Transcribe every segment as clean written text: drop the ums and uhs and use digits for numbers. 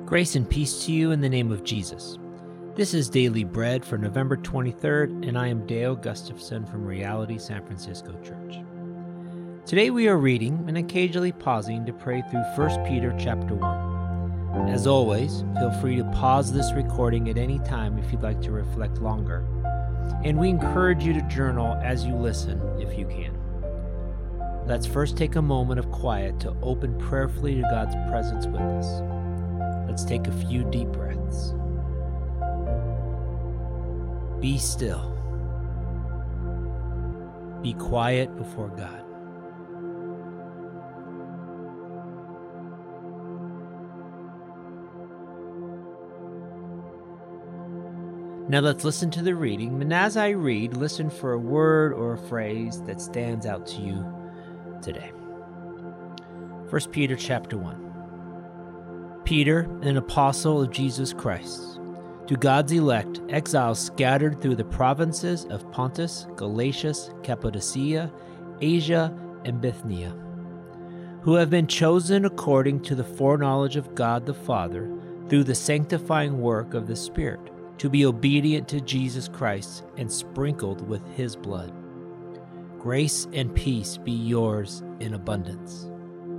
Grace and peace to you in the name of Jesus. This is Daily Bread for November 23rd, and I am Dale Gustafson from Reality San Francisco Church. Today we are reading and occasionally pausing to pray through 1 Peter chapter 1. As always, feel free to pause this recording at any time if you'd like to reflect longer, and we encourage you to journal as you listen if you can. Let's first take a moment of quiet to open prayerfully to God's presence with us. Let's take a few deep breaths. Be still. Be quiet before God. Now let's listen to the reading, and as I read, listen for a word or a phrase that stands out to you today. 1 Peter chapter 1. Peter, an apostle of Jesus Christ, to God's elect, exiles scattered through the provinces of Pontus, Galatia, Cappadocia, Asia, and Bithynia, who have been chosen according to the foreknowledge of God the Father through the sanctifying work of the Spirit, to be obedient to Jesus Christ and sprinkled with his blood. Grace and peace be yours in abundance.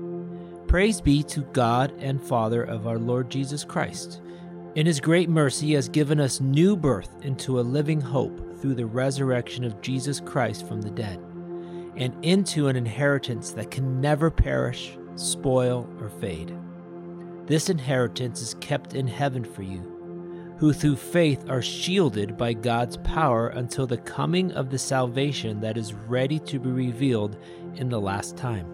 Praise be to God and Father of our Lord Jesus Christ. In his great mercy he has given us new birth into a living hope through the resurrection of Jesus Christ from the dead, and into an inheritance that can never perish, spoil, or fade. This inheritance is kept in heaven for you, who through faith are shielded by God's power until the coming of the salvation that is ready to be revealed in the last time.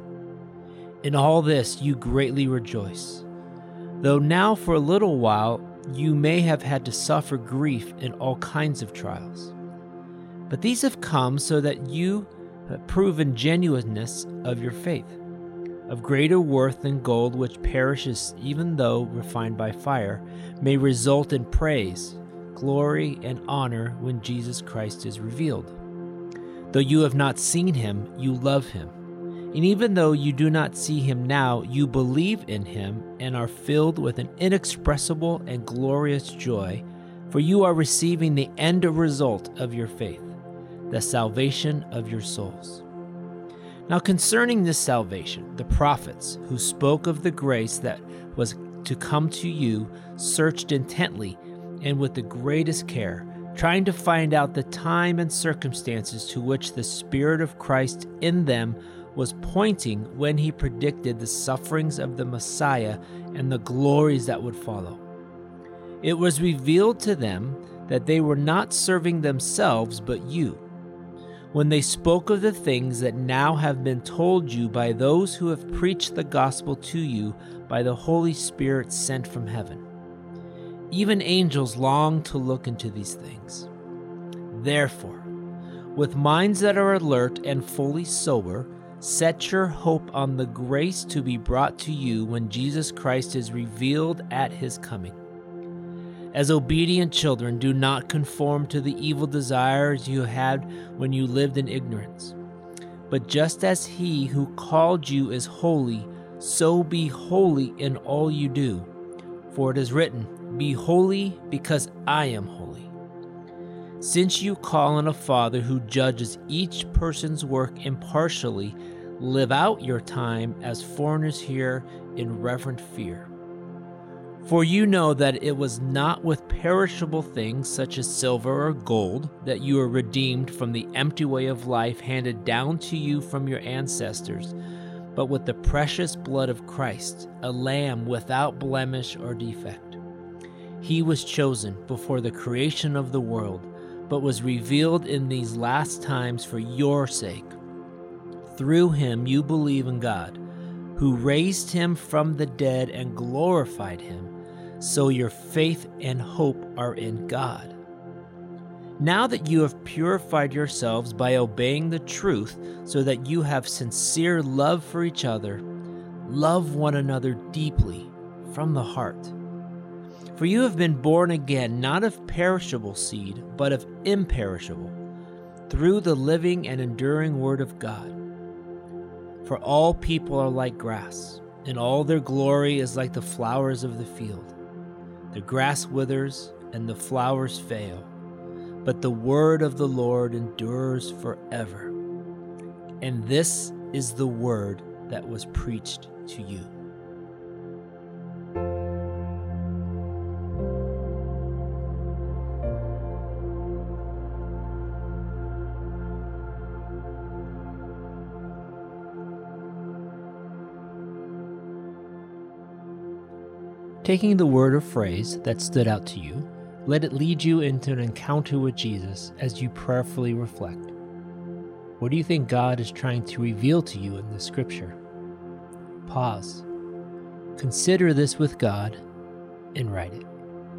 In all this you greatly rejoice, though now for a little while you may have had to suffer grief in all kinds of trials. But these have come so that you have proven genuineness of your faith, of greater worth than gold which perishes even though refined by fire, may result in praise, glory, and honor when Jesus Christ is revealed. Though you have not seen him, you love him. And even though you do not see him now, you believe in him and are filled with an inexpressible and glorious joy, for you are receiving the end result of your faith, the salvation of your souls. Now concerning this salvation, the prophets who spoke of the grace that was to come to you searched intently and with the greatest care, trying to find out the time and circumstances to which the Spirit of Christ in them was pointing when he predicted the sufferings of the Messiah and the glories that would follow. It was revealed to them that they were not serving themselves but you, when they spoke of the things that now have been told you by those who have preached the gospel to you by the Holy Spirit sent from heaven. Even angels long to look into these things. Therefore, with minds that are alert and fully sober, set your hope on the grace to be brought to you when Jesus Christ is revealed at his coming. As obedient children, do not conform to the evil desires you had when you lived in ignorance. But just as he who called you is holy, so be holy in all you do. For it is written, "Be holy because I am holy." Since you call on a Father who judges each person's work impartially, live out your time as foreigners here in reverent fear. For you know that it was not with perishable things such as silver or gold that you were redeemed from the empty way of life handed down to you from your ancestors, but with the precious blood of Christ, a lamb without blemish or defect. He was chosen before the creation of the world, but was revealed in these last times for your sake. Through him you believe in God, who raised him from the dead and glorified him, so your faith and hope are in God. Now that you have purified yourselves by obeying the truth, so that you have sincere love for each other, love one another deeply from the heart. For you have been born again, not of perishable seed, but of imperishable, through the living and enduring word of God. For all people are like grass, and all their glory is like the flowers of the field. The grass withers and the flowers fail, but the word of the Lord endures forever. And this is the word that was preached to you. Taking the word or phrase that stood out to you, let it lead you into an encounter with Jesus as you prayerfully reflect. What do you think God is trying to reveal to you in the scripture? Pause. Consider this with God and write it.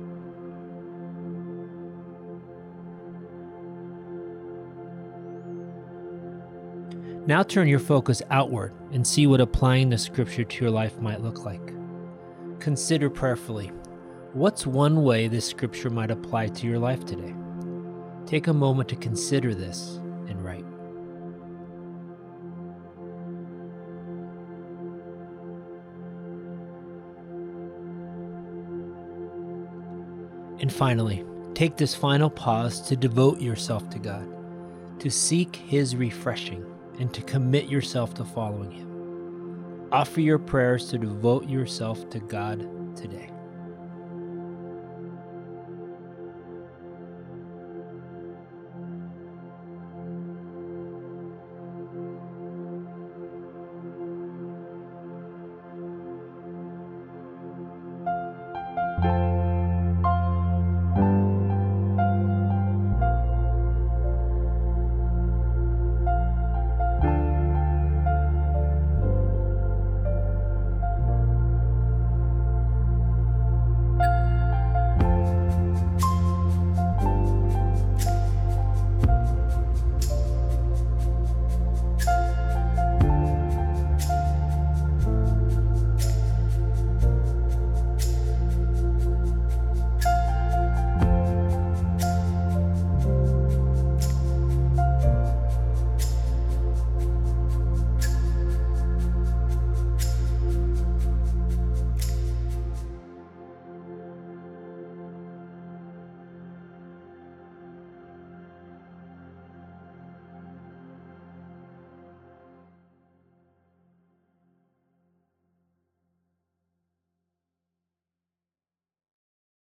Now turn your focus outward and see what applying the scripture to your life might look like. Consider prayerfully, what's one way this scripture might apply to your life today? Take a moment to consider this and write. And finally, take this final pause to devote yourself to God, to seek His refreshing, and to commit yourself to following Him. Offer your prayers to devote yourself to God today.